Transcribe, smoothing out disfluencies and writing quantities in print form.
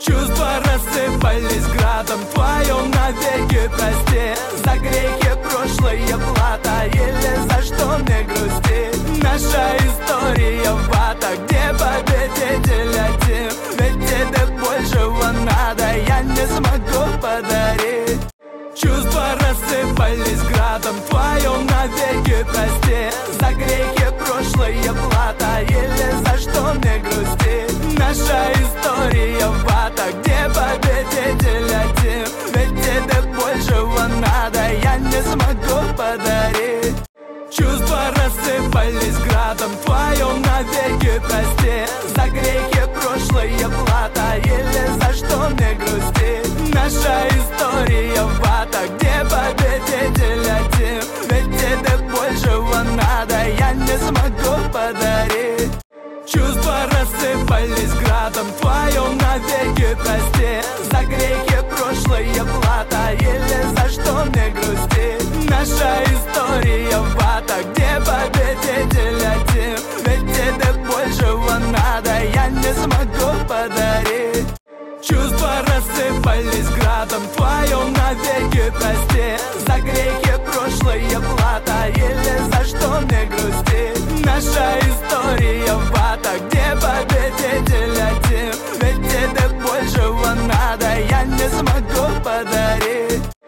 Чувства рассыпались градом, твою навеки прости. За грехи прошлое плата, или за что не грусти. Наша история в ада, где победитель один. Ведь тебе большего надо, я не смогу подарить. Чувства рассыпались градом, твою навеки прости. За грехи прошлое плата, или за что не грусти. Наша история в ада, где победитель один. Ведь тебе большего надо, я не смогу подарить. Чувства рассыпались градом, твою навеки прости. За грехи прошлое плата, или за что не грусти. Наша история в ада, где победитель один. Ведь тебе большего надо, я не смогу подарить. Чувства рассыпались градом, твою навеки прости. За грехи прошлое плата, или за что не грусти. Наша история в ада, где победитель один. Ведь тебе большего надо, я не смогу подарить. Чувства рассыпались градом, твою навеки прости. За грехи прошлое плата, или за что не грусти. Наша история в ада, где победитель